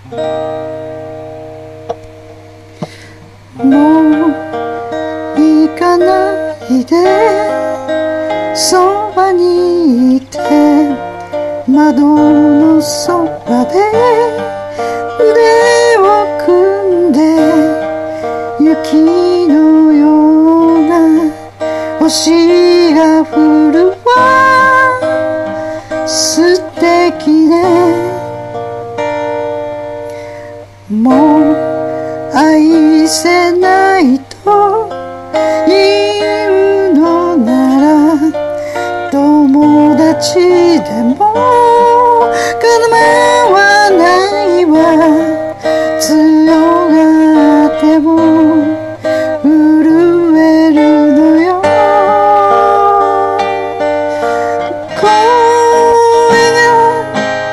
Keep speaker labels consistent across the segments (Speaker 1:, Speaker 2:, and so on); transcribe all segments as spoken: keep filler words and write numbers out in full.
Speaker 1: もう行かないで、そばにいて、窓のそばで腕を組んで、雪のような星が降るわ、素敵ね。もう愛せないと言うのなら、友達でも構わないわ。強がっても震えるのよ。声が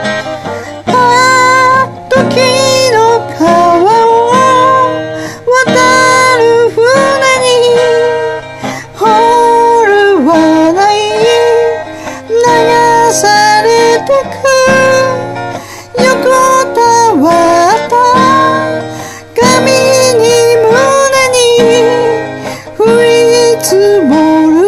Speaker 1: あっときの川を渡る船にホールはない、流されてく横たわった髪に胸に降り積もる